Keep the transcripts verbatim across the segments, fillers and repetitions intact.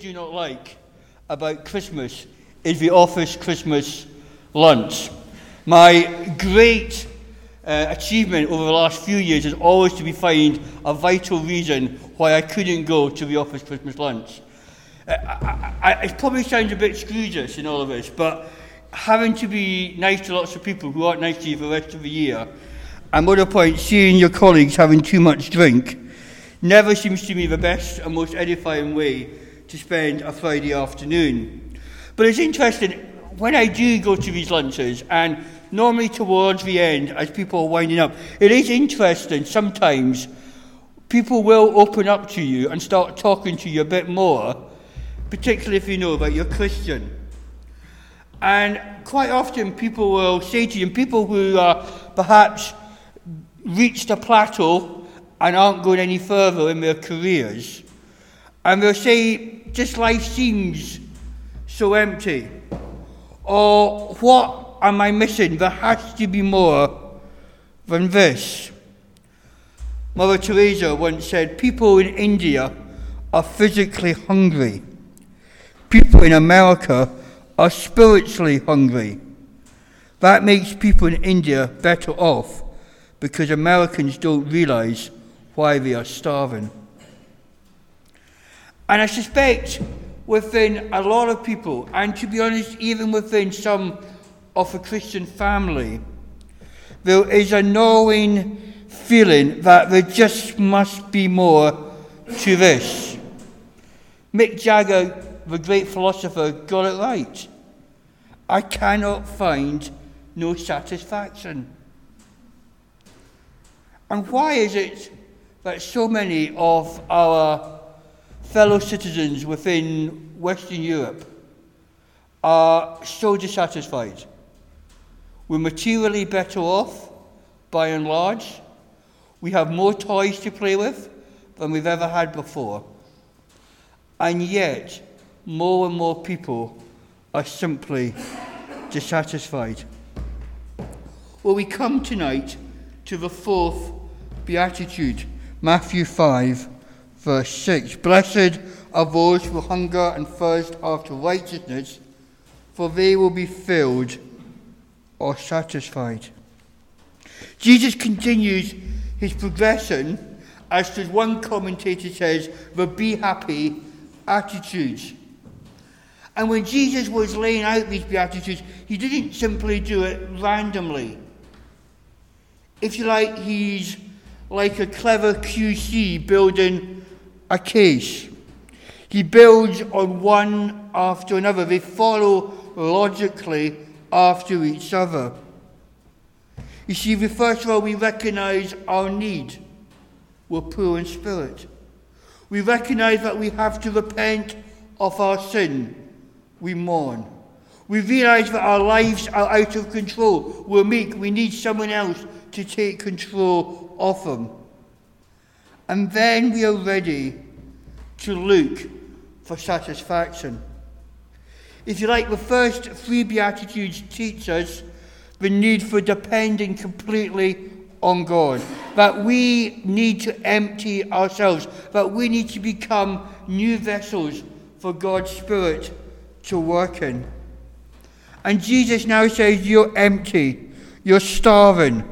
do not like about Christmas is the office Christmas lunch. My great uh, achievement over the last few years is always to be find a vital reason why I couldn't go to the office Christmas lunch. Uh, I, I, it probably sounds a bit Scrooge-ish in all of this, but having to be nice to lots of people who aren't nice to you for the rest of the year, and more to the point, seeing your colleagues having too much drink, never seems to me the best and most edifying way to spend a Friday afternoon. But it's interesting, when I do go to these lunches, and normally towards the end, as people are winding up, it is interesting sometimes people will open up to you and start talking to you a bit more, particularly if you know that you're Christian. And quite often people will say to you, and people who are perhaps reached a plateau and aren't going any further in their careers, and they'll say, just life seems so empty. Or, what am I missing? There has to be more than this. Mother Teresa once said, people in India are physically hungry. People in America are spiritually hungry. That makes people in India better off because Americans don't realize why they are starving. And I suspect within a lot of people, and to be honest, even within some of the Christian family, there is a gnawing feeling that there just must be more to this. Mick Jagger, the great philosopher, got it right. I cannot find no satisfaction. And why is it that so many of our fellow citizens within Western Europe are so dissatisfied? We're materially better off, by and large. We have more toys to play with than we've ever had before. And yet, more and more people are simply dissatisfied. Well, we come tonight to the fourth beatitude, Matthew five, verse six. Blessed are those who hunger and thirst after righteousness, for they will be filled or satisfied. Jesus continues his progression, as one commentator says, the be happy attitudes. And when Jesus was laying out these beatitudes, he didn't simply do it randomly. If you like, he's like a clever Q C building a case. He builds on one after another. They follow logically after each other. You see, first of all, we recognize our need. We're poor in spirit. We recognize that we have to repent of our sin. We mourn. We realize that our lives are out of control. We're meek. We need someone else to take control of them. And then we are ready to look for satisfaction. If you like, the first three Beatitudes teach us the need for depending completely on God, that we need to empty ourselves, that we need to become new vessels for God's Spirit to work in. And Jesus now says, you're empty, you're starving.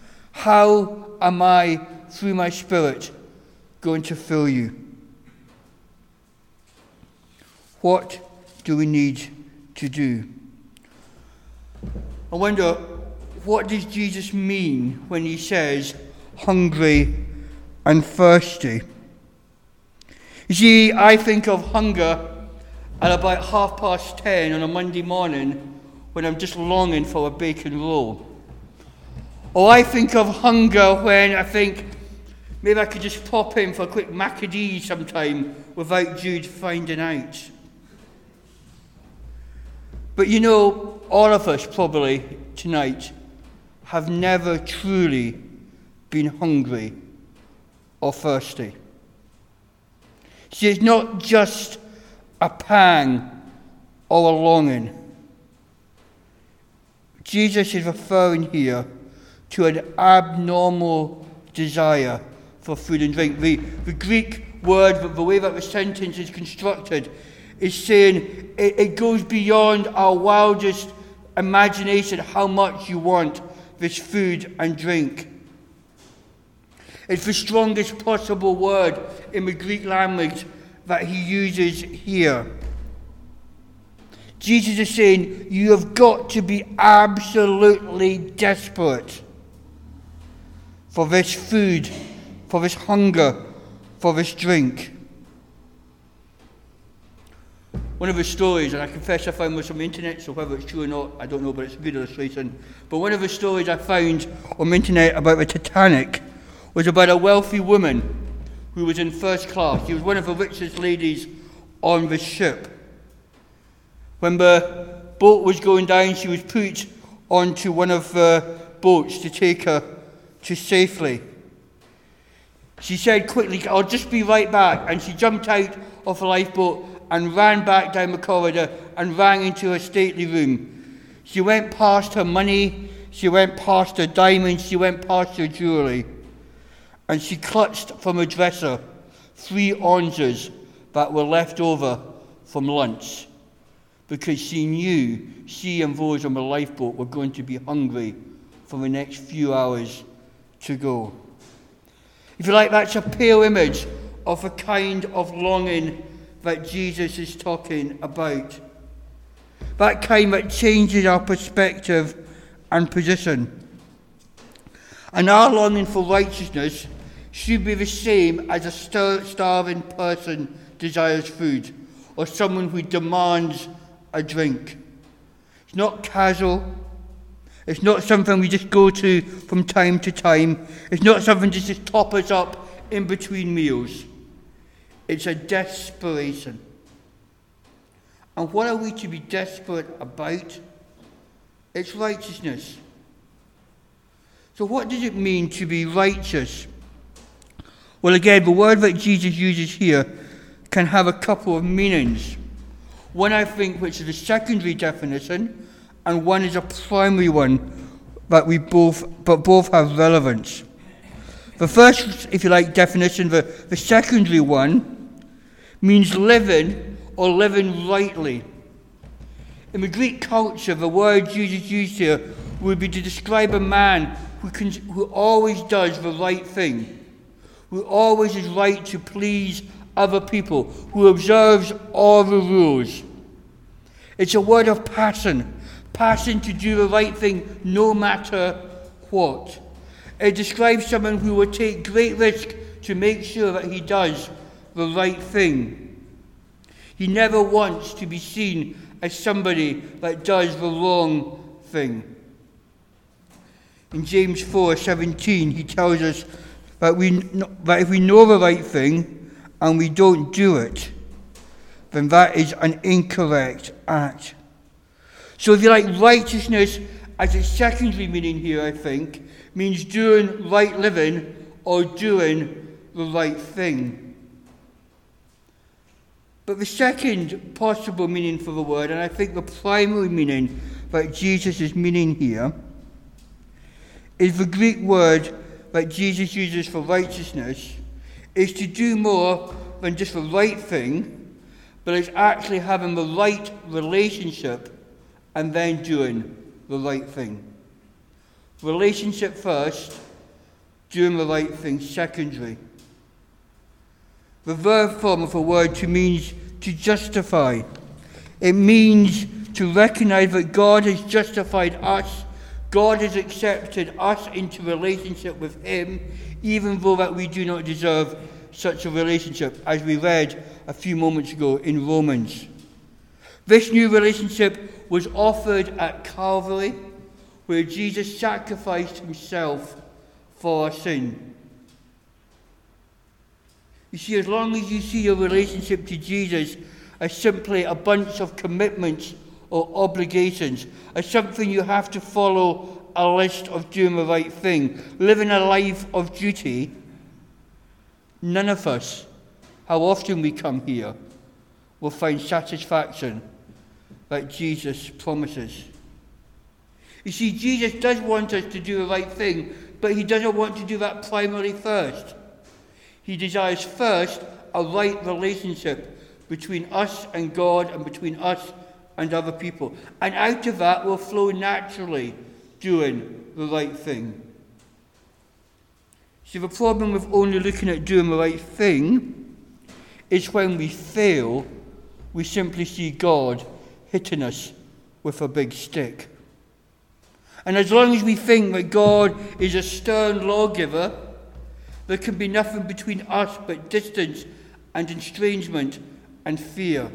How am I, through my Spirit, going to fill you? What do we need to do? I wonder, what does Jesus mean when he says hungry and thirsty? You see, I think of hunger at about half past ten on a Monday morning when I'm just longing for a bacon roll. Or I think of hunger when I think maybe I could just pop in for a quick Macadee sometime without Jude finding out. But you know, all of us probably tonight have never truly been hungry or thirsty. See, it's not just a pang or a longing. Jesus is referring here to an abnormal desire for food and drink. The, the Greek word, the way that the sentence is constructed, is saying it, it goes beyond our wildest imagination how much you want this food and drink. It's the strongest possible word in the Greek language that he uses here. Jesus is saying you have got to be absolutely desperate for this food, for this hunger, for this drink. One of the stories, and I confess I found this on the internet, so whether it's true or not, I don't know, but it's a good illustration. But one of the stories I found on the internet about the Titanic was about a wealthy woman who was in first class. She was one of the richest ladies on the ship. When the boat was going down, she was put onto one of the boats to take her to safely. She said quickly, "I'll just be right back." And she jumped out of the lifeboat and ran back down the corridor and ran into her stately room. She went past her money, she went past her diamonds, she went past her jewellery. And she clutched from her dresser three oranges that were left over from lunch, because she knew she and those on the lifeboat were going to be hungry for the next few hours to go. If you like, that's a pale image of the kind of longing that Jesus is talking about. That kind that changes our perspective and position. And our longing for righteousness should be the same as a star- starving person desires food, or someone who demands a drink. It's not casual. It's not something we just go to from time to time. It's not something to just top us up in between meals. It's a desperation. And what are we to be desperate about? It's righteousness. So what does it mean to be righteous? Well, again, the word that Jesus uses here can have a couple of meanings. One, I think, which is a secondary definition, and one is a primary one, but we both, but both have relevance. The first, if you like, definition, the, the secondary one, means living or living rightly. In the Greek culture, the word Jesus used here would be to describe a man who, can, who always does the right thing, who always is right to please other people, who observes all the rules. It's a word of passion, passion to do the right thing no matter what. It describes someone who will take great risk to make sure that he does the right thing. He never wants to be seen as somebody that does the wrong thing. In James four seventeen, he tells us that, we, that if we know the right thing and we don't do it, then that is an incorrect act. So if you like, righteousness as its secondary meaning here, I think, means doing right living or doing the right thing. But the second possible meaning for the word, and I think the primary meaning that Jesus is meaning here, is the Greek word that Jesus uses for righteousness, is to do more than just the right thing, but it's actually having the right relationship and then doing the right thing. Relationship first, doing the right thing secondary. The verb form of a word to means to justify. It means to recognize that God has justified us. God has accepted us into relationship with him, even though that we do not deserve such a relationship, as we read a few moments ago in Romans. This new relationship was offered at Calvary, where Jesus sacrificed himself for our sin. You see, as long as you see your relationship to Jesus as simply a bunch of commitments or obligations, as something you have to follow a list of doing the right thing, living a life of duty, none of us, how often we come here, will find satisfaction that Jesus promises. You see, Jesus does want us to do the right thing, but he doesn't want to do that primarily first. He desires first a right relationship between us and God and between us and other people. And out of that will flow naturally doing the right thing. See, the problem with only looking at doing the right thing is when we fail, we simply see God hitting us with a big stick. And as long as we think that God is a stern lawgiver, there can be nothing between us but distance and estrangement and fear.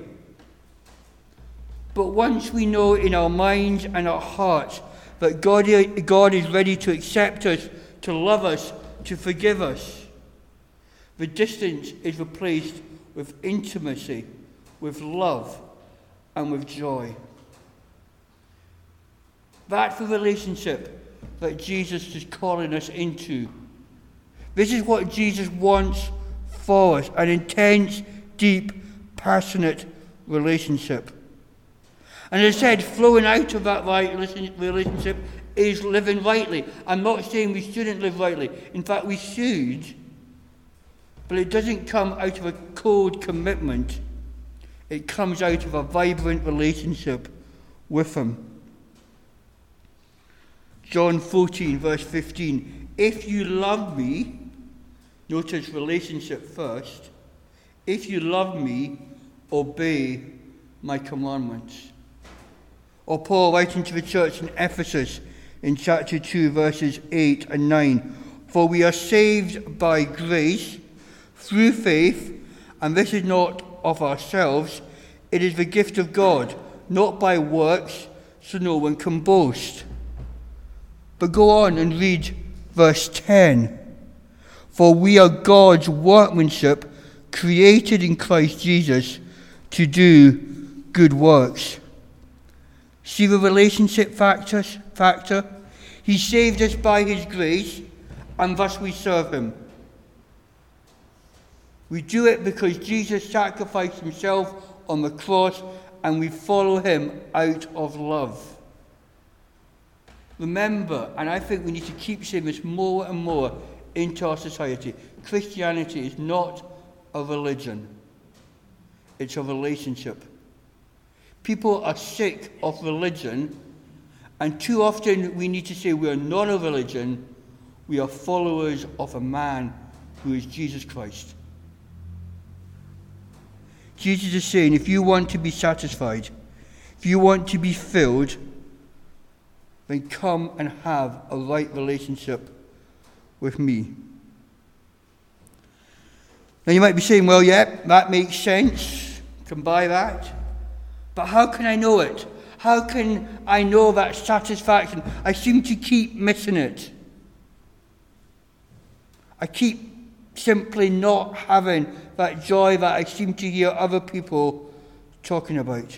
But once we know in our minds and our hearts that God, God is ready to accept us, to love us, to forgive us, the distance is replaced with intimacy, with love, and with joy. That's the relationship that Jesus is calling us into. This is what Jesus wants for us, an intense, deep, passionate relationship. And as I said, flowing out of that right relationship is living rightly. I'm not saying we shouldn't live rightly. In fact, we should. But it doesn't come out of a cold commitment. It comes out of a vibrant relationship with Him. John fourteen, verse fifteen. If you love me, notice relationship first. If you love me, obey my commandments. Or Paul writing to the church in Ephesus in chapter two, verses eight and nine. For we are saved by grace through faith, and this is not of ourselves. It is the gift of God, not by works, so no one can boast. But go on and read verse ten. For we are God's workmanship, created in Christ Jesus to do good works. See the relationship factor? factor? He saved us by His grace, and thus we serve Him. We do it because Jesus sacrificed Himself on the cross, and we follow Him out of love. Remember, and I think we need to keep saying this more and more into our society, Christianity is not a religion. It's a relationship. People are sick of religion, and too often we need to say we are not a religion, we are followers of a man who is Jesus Christ. Jesus is saying, if you want to be satisfied, if you want to be filled, then come and have a right relationship with me. Now you might be saying, well, yeah, that makes sense. Can buy that. But how can I know it? How can I know that satisfaction? I seem to keep missing it. I keep simply not having that joy that I seem to hear other people talking about.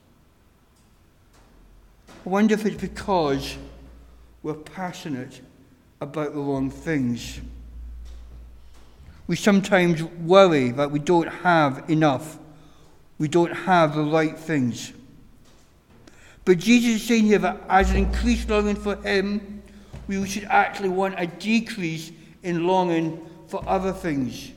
I wonder if it's because we're passionate about the wrong things. We sometimes worry that we don't have enough. We don't have the right things. But Jesus is saying here that as an increased longing for Him, we should actually want a decrease in longing for other things.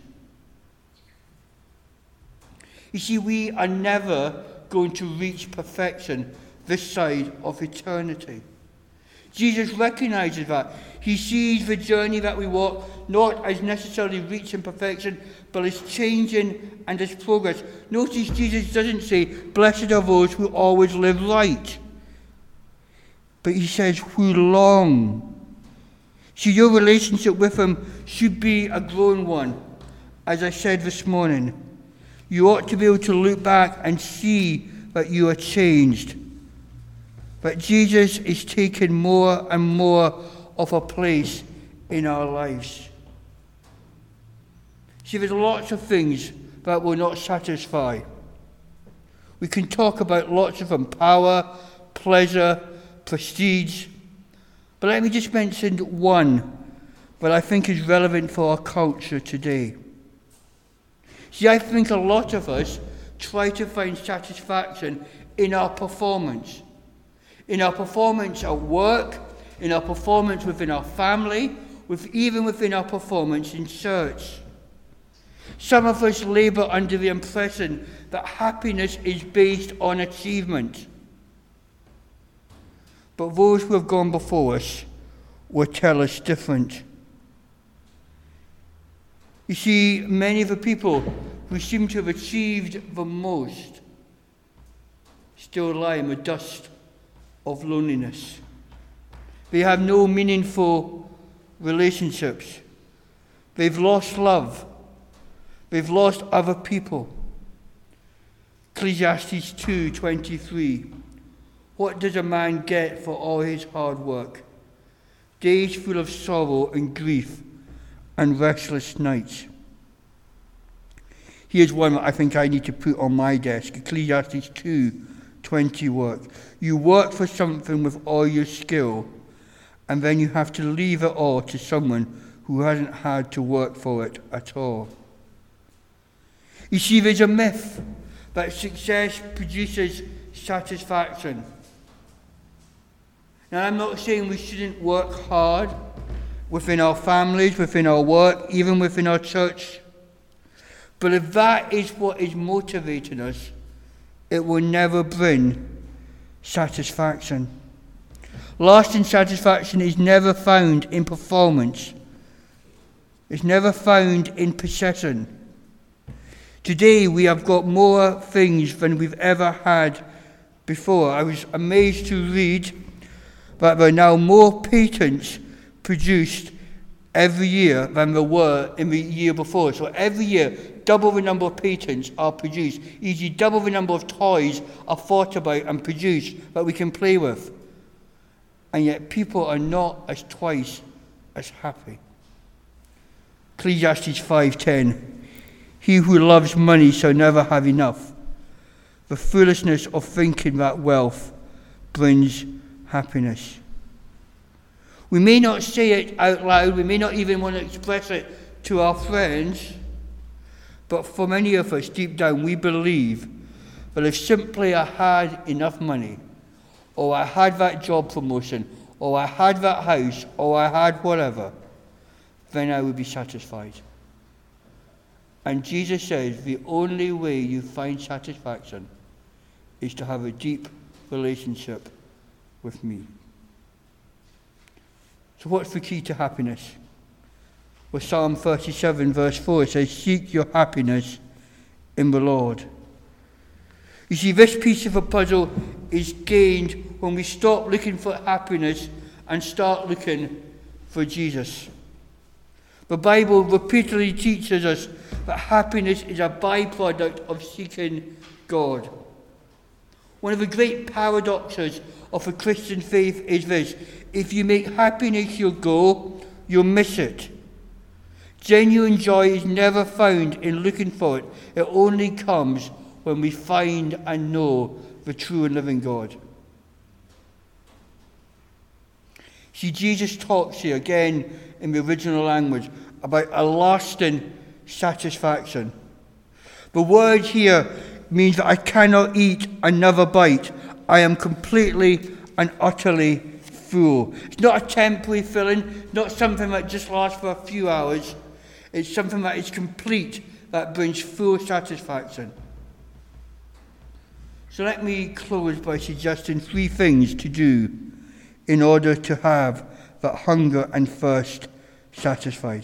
You see, we are never going to reach perfection this side of eternity. Jesus recognizes that. He sees the journey that we walk not as necessarily reaching perfection, but as changing and as progress. Notice Jesus doesn't say, blessed are those who always live right. But He says, who long. See, your relationship with Him should be a growing one. As I said this morning, you ought to be able to look back and see that you are changed. But Jesus is taking more and more of a place in our lives. See, there's lots of things that will not satisfy. We can talk about lots of them: power, pleasure, prestige. But let me just mention one that I think is relevant for our culture today. See, I think a lot of us try to find satisfaction in our performance. In our performance at work, in our performance within our family, with even within our performance in church. Some of us labour under the impression that happiness is based on achievement. But those who have gone before us will tell us different. You see, many of the people who seem to have achieved the most still lie in the dust of loneliness. They have no meaningful relationships. They've lost love. They've lost other people. Ecclesiastes two twenty-three. What does a man get for all his hard work? Days full of sorrow and grief and restless nights. Here's one that I think I need to put on my desk. Ecclesiastes two twenty work. You work for something with all your skill, and then you have to leave it all to someone who hasn't had to work for it at all. You see, there's a myth that success produces satisfaction. Now, I'm not saying we shouldn't work hard within our families, within our work, even within our church. But if that is what is motivating us, it will never bring satisfaction. Lasting satisfaction is never found in performance. It's never found in possession. Today we have got more things than we've ever had before. I was amazed to read that there are now more patents produced every year than there were in the year before. So every year, double the number of patents are produced. Easily double the number of toys are thought about and produced that we can play with. And yet people are not as twice as happy. Ecclesiastes five ten. He who loves money shall never have enough. The foolishness of thinking that wealth brings happiness. We may not say it out loud, we may not even want to express it to our friends, but for many of us, deep down, we believe that if simply I had enough money, or I had that job promotion, or I had that house, or I had whatever, then I would be satisfied. And Jesus says the only way you find satisfaction is to have a deep relationship with me. So what's the key to happiness? Well, Psalm thirty-seven verse four says, seek your happiness in the Lord. You see, this piece of a puzzle is gained when we stop looking for happiness and start looking for Jesus. The Bible repeatedly teaches us that happiness is a byproduct of seeking God. One of the great paradoxes of a Christian faith is this: if you make happiness your goal, you'll miss it. Genuine joy is never found in looking for it. It only comes when we find and know the true and living God. See, Jesus talks here again in the original language about a lasting satisfaction. The word here means that I cannot eat another bite. I am completely and utterly full. It's not a temporary filling, not something that just lasts for a few hours. It's something that is complete, that brings full satisfaction. So let me close by suggesting three things to do in order to have that hunger and thirst satisfied.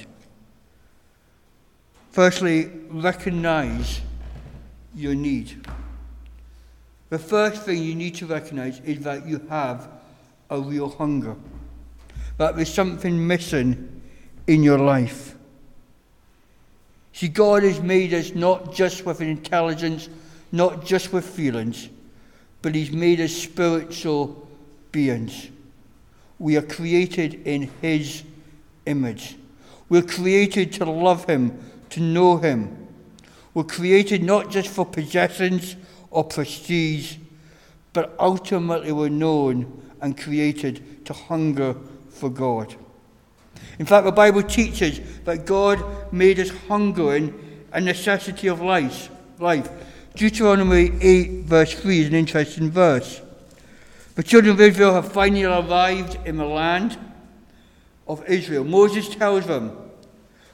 Firstly, recognize your need. The first thing you need to recognize is that you have a real hunger, that there's something missing in your life. See, God has made us not just with an intelligence, not just with feelings, but He's made us spiritual beings. We are created in His image. We're created to love Him, to know Him. We're created not just for possessions or prestige, but ultimately we're known and created to hunger for God. In fact, the Bible teaches that God made us hungering a necessity of life. life. Deuteronomy eight verse three is an interesting verse. The children of Israel have finally arrived in the land of Israel. Moses tells them,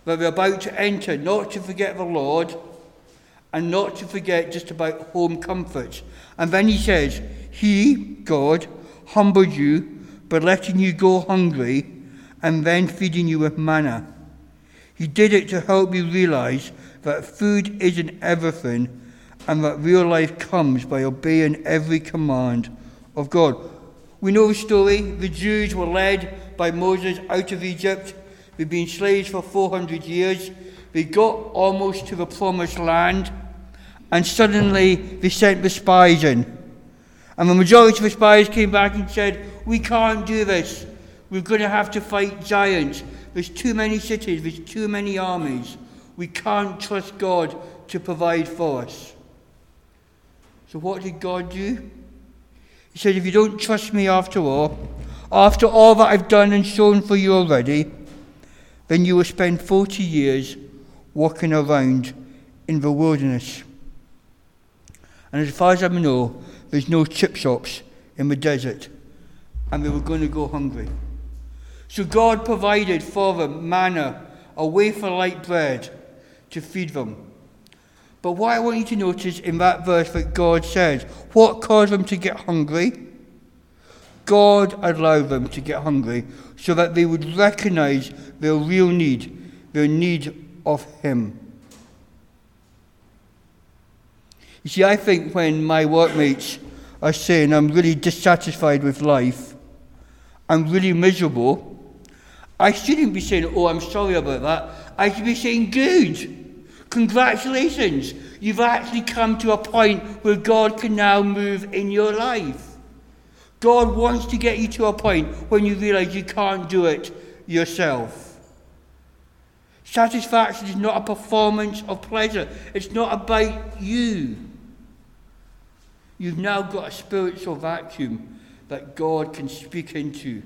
that we're about to enter, not to forget the Lord, and not to forget just about home comforts. And then he says, he, God, humbled you by letting you go hungry and then feeding you with manna. He did it to help you realize that food isn't everything and that real life comes by obeying every command of God. We know the story. The Jews were led by Moses out of Egypt. They'd been slaves for four hundred years. They got almost to the promised land, and suddenly they sent the spies in. And the majority of the spies came back and said, we can't do this. We're going to have to fight giants. There's too many cities. There's too many armies. We can't trust God to provide for us. So what did God do? He said, if you don't trust me after all, after all that I've done and shown for you already, then you will spend forty years walking around in the wilderness. And as far as I know, there's no chip shops in the desert, and they were going to go hungry. So God provided for them manna, a wafer-like bread, to feed them. But what I want you to notice in that verse that God says, what caused them to get hungry? God allowed them to get hungry so that they would recognize their real need, their need of Him. You see, I think when my workmates are saying I'm really dissatisfied with life, I'm really miserable, I shouldn't be saying, oh, I'm sorry about that. I should be saying, good. Congratulations. You've actually come to a point where God can now move in your life. God wants to get you to a point when you realize you can't do it yourself. Satisfaction is not a performance of pleasure. It's not about you. You've now got a spiritual vacuum that God can speak into.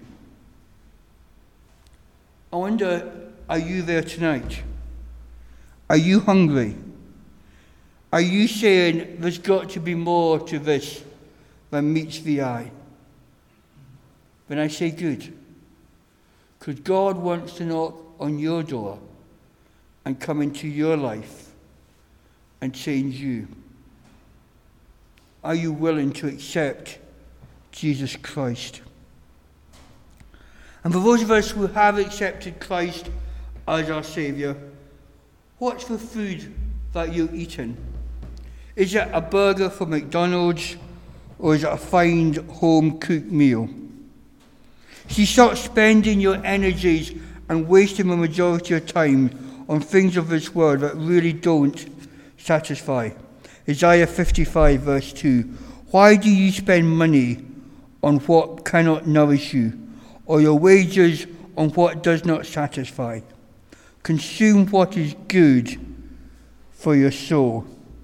I wonder, are you there tonight? Are you hungry? Are you saying there's got to be more to this than meets the eye? When I say good, because God wants to knock on your door and come into your life and change you. Are you willing to accept Jesus Christ? And for those of us who have accepted Christ as our Saviour, what's the food that you're eating? Is it a burger from McDonald's, or is it a fine home-cooked meal? See, start spending your energies and wasting the majority of time on things of this world that really don't satisfy. Isaiah fifty-five verse two. Why do you spend money on what cannot nourish you, or your wages on what does not satisfy? Consume what is good for your soul.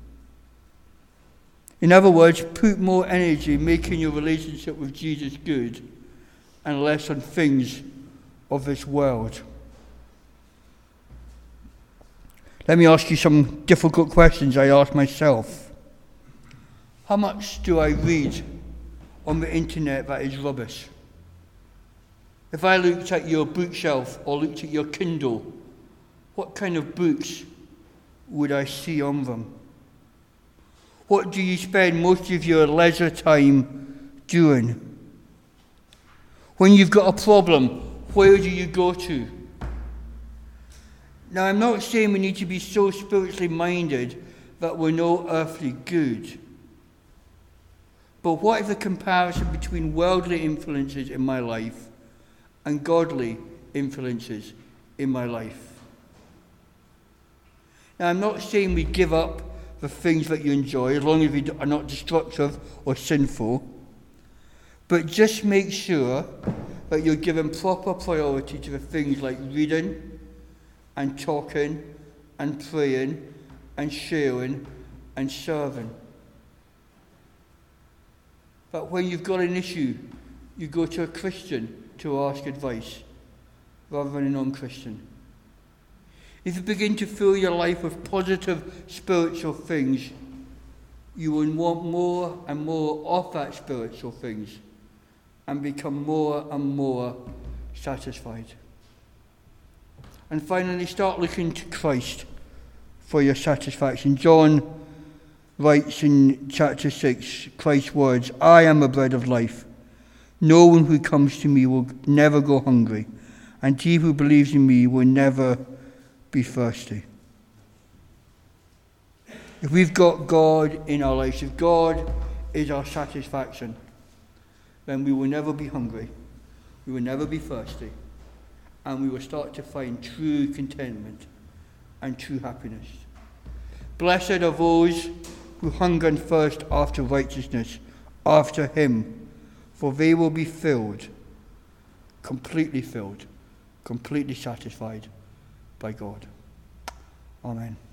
In other words, put more energy making your relationship with Jesus good and less on things of this world. Let me ask you some difficult questions I ask myself. How much do I read on the internet that is rubbish? If I looked at your bookshelf or looked at your Kindle, what kind of books would I see on them? What do you spend most of your leisure time doing? When you've got a problem, where do you go to? Now, I'm not saying we need to be so spiritually minded that we're no earthly good. But what is the comparison between worldly influences in my life and godly influences in my life? Now, I'm not saying we give up the things that you enjoy, as long as they are not destructive or sinful. But just make sure that you're giving proper priority to the things like reading and talking and praying and sharing and serving. But when you've got an issue, you go to a Christian to ask advice rather than a non-Christian. If you begin to fill your life with positive spiritual things, you will want more and more of that spiritual things and become more and more satisfied. And finally, start looking to Christ for your satisfaction. John writes in chapter six, Christ's words, I am the bread of life. No one who comes to me will never go hungry, and he who believes in me will never be thirsty. If we've got God in our lives, if God is our satisfaction, then we will never be hungry, we will never be thirsty, and we will start to find true contentment and true happiness. Blessed are those who hunger and thirst after righteousness, after him, for they will be filled, completely filled, completely satisfied by God. Amen.